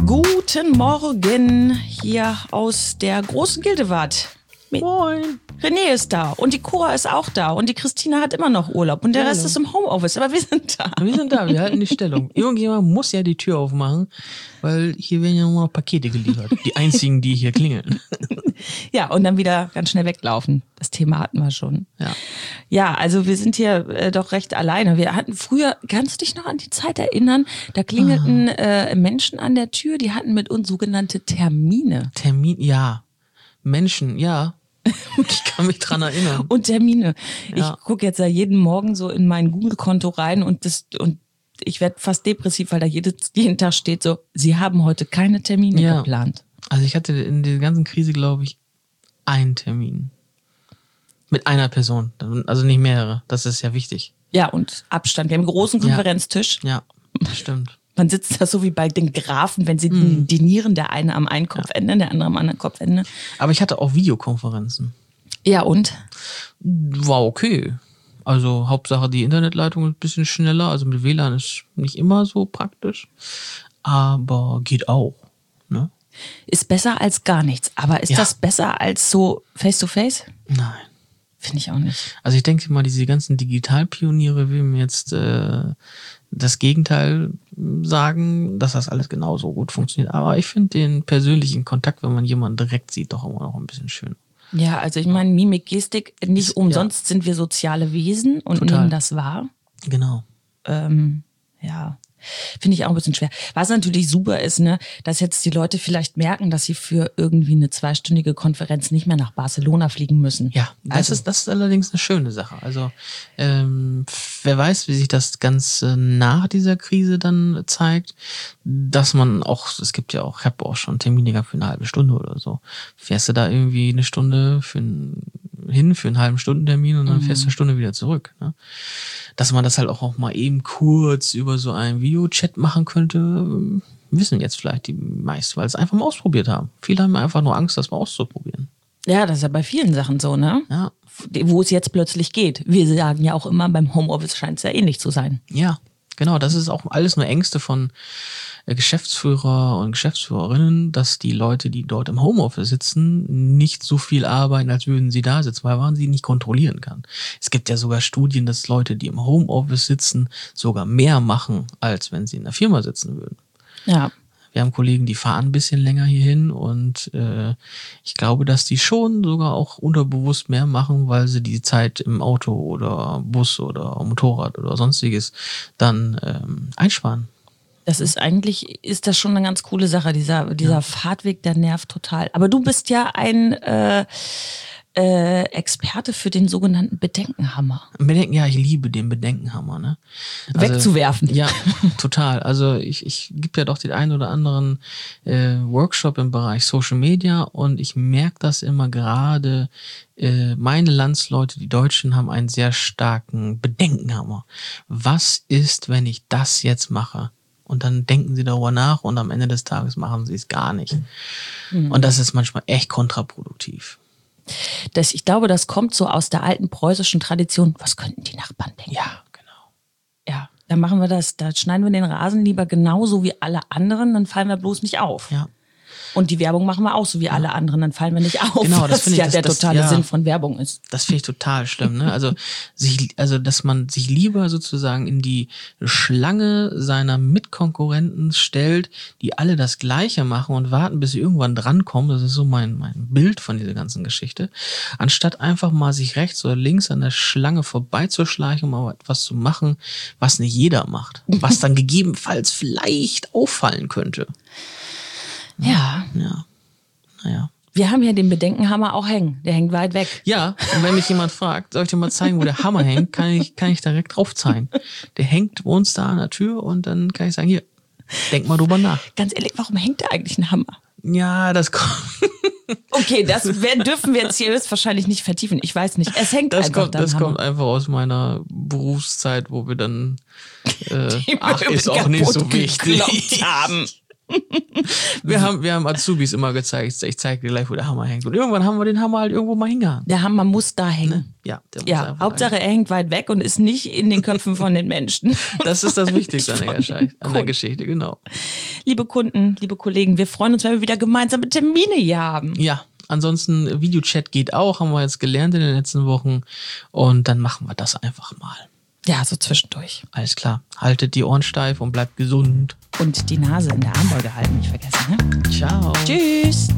Guten Morgen hier aus der großen Gildewart. Moin. René ist da und die Cora ist auch da und die Christina hat immer noch Urlaub und der Rest ist im Homeoffice, aber wir sind da. Wir halten die Stellung. Irgendjemand muss ja die Tür aufmachen, weil hier werden ja nur noch Pakete geliefert. Die einzigen, die hier klingeln. Ja, und dann wieder ganz schnell weglaufen. Das Thema hatten wir schon. Ja, also wir sind hier doch recht alleine. Wir hatten früher, kannst du dich noch an die Zeit erinnern, da klingelten Menschen an der Tür, die hatten mit uns sogenannte Termine. Ja. Menschen, ja. Ich kann mich dran erinnern. Und Termine. Ja. Ich gucke jetzt ja jeden Morgen so in mein Google-Konto rein und ich werde fast depressiv, weil da jeden Tag steht so, Sie haben heute keine Termine geplant. Also ich hatte in der ganzen Krise, glaube ich, einen Termin. Mit einer Person. Also nicht mehrere. Das ist ja wichtig. Ja, und Abstand. Wir haben einen großen Konferenztisch. Ja, das stimmt. Man sitzt da so wie bei den Grafen, wenn sie dinieren, der eine am einen Kopfende, der andere am anderen Kopfende. Aber ich hatte auch Videokonferenzen. Ja, und? War okay. Also Hauptsache die Internetleitung ist ein bisschen schneller. Also mit WLAN ist nicht immer so praktisch. Aber geht auch. Ne? Ist besser als gar nichts. Aber ist das besser als so Face-to-Face? Nein. Finde ich auch nicht. Also ich denke mal, diese ganzen Digitalpioniere will mir jetzt das Gegenteil sagen, dass das alles genauso gut funktioniert. Aber ich finde den persönlichen Kontakt, wenn man jemanden direkt sieht, doch immer noch ein bisschen schön. Ja, also ich meine, Mimik, Gestik, nicht umsonst sind wir soziale Wesen und nehmen das wahr. Genau. Ja, finde ich auch ein bisschen schwer. Was natürlich super ist, ne, dass jetzt die Leute vielleicht merken, dass sie für irgendwie eine 2-stündige Konferenz nicht mehr nach Barcelona fliegen müssen. Ja, das ist allerdings eine schöne Sache. Also wer weiß, wie sich das Ganze nach dieser Krise dann zeigt, dass man auch, es gibt ja auch, ich habe auch schon Termine gehabt für eine halbe Stunde oder so. Fährst du da irgendwie eine Stunde für einen halben Stundentermin und dann fährst du eine Stunde wieder zurück. Ne? Dass man das halt auch mal eben kurz über so einen Videochat machen könnte, wissen jetzt vielleicht die meisten, weil sie es einfach mal ausprobiert haben. Viele haben einfach nur Angst, das mal auszuprobieren. Ja, das ist ja bei vielen Sachen so, ne? Ja. Wo es jetzt plötzlich geht. Wir sagen ja auch immer, beim Homeoffice scheint es ja ähnlich zu sein. Ja, genau. Das ist auch alles nur Ängste von Geschäftsführer und Geschäftsführerinnen, dass die Leute, die dort im Homeoffice sitzen, nicht so viel arbeiten, als würden sie da sitzen, weil man sie nicht kontrollieren kann. Es gibt ja sogar Studien, dass Leute, die im Homeoffice sitzen, sogar mehr machen, als wenn sie in der Firma sitzen würden. Ja. Wir haben Kollegen, die fahren ein bisschen länger hierhin und ich glaube, dass die schon sogar auch unterbewusst mehr machen, weil sie die Zeit im Auto oder Bus oder Motorrad oder sonstiges dann einsparen. Das ist das schon eine ganz coole Sache. Dieser Fahrtweg, der nervt total. Aber du bist ja ein Experte für den sogenannten Bedenkenhammer. Ja, ich liebe den Bedenkenhammer. Ne? Also, wegzuwerfen. Ja, total. Also ich gebe ja doch den einen oder anderen Workshop im Bereich Social Media und ich merke das immer gerade, meine Landsleute, die Deutschen, haben einen sehr starken Bedenkenhammer. Was ist, wenn ich das jetzt mache? Und dann denken sie darüber nach und am Ende des Tages machen sie es gar nicht. Und das ist manchmal echt kontraproduktiv. Ich glaube, das kommt so aus der alten preußischen Tradition. Was könnten die Nachbarn denken? Ja, genau. Ja, dann machen wir das. Da schneiden wir den Rasen lieber genauso wie alle anderen, dann fallen wir bloß nicht auf. Ja. Und die Werbung machen wir auch so wie alle anderen, dann fallen wir nicht auf. Genau, das finde ich, der totale Sinn von Werbung ist. Das finde ich total schlimm, ne? Also dass man sich lieber sozusagen in die Schlange seiner Mitkonkurrenten stellt, die alle das Gleiche machen und warten, bis sie irgendwann drankommen. Das ist so mein Bild von dieser ganzen Geschichte. Anstatt einfach mal sich rechts oder links an der Schlange vorbeizuschleichen, um mal etwas zu machen, was nicht jeder macht. Was dann gegebenenfalls vielleicht auffallen könnte. Ja. Naja. Wir haben ja den Bedenkenhammer auch hängen. Der hängt weit weg. Ja, und wenn mich jemand fragt, soll ich dir mal zeigen, wo der Hammer hängt, kann ich direkt drauf zeigen. Der hängt bei uns da an der Tür und dann kann ich sagen, hier, denk mal drüber nach. Ganz ehrlich, warum hängt da eigentlich ein Hammer? Ja, das kommt. Okay, dürfen wir jetzt hier wahrscheinlich nicht vertiefen. Ich weiß nicht. Es hängt einfach da. Das kommt einfach aus meiner Berufszeit, wo wir dann ist auch nicht so wichtig haben. Wir haben Azubis immer gezeigt, ich zeige dir gleich, wo der Hammer hängt. Und irgendwann haben wir den Hammer halt irgendwo mal hingehangen. Der Hammer muss da hängen. Ne? Ja, der muss ja, Hauptsache er hängt weit weg und ist nicht in den Köpfen von den Menschen. Das ist das Wichtigste an der Geschichte, genau. liebe Kunden, liebe Kollegen, wir freuen uns, wenn wir wieder gemeinsame Termine hier haben. Ja, ansonsten Videochat geht auch, haben wir jetzt gelernt in den letzten Wochen. Und dann machen wir das einfach mal. Ja, so zwischendurch. Alles klar. Haltet die Ohren steif und bleibt gesund. Und die Nase in der Armbeuge halten, nicht vergessen. Ne? Ciao. Tschüss.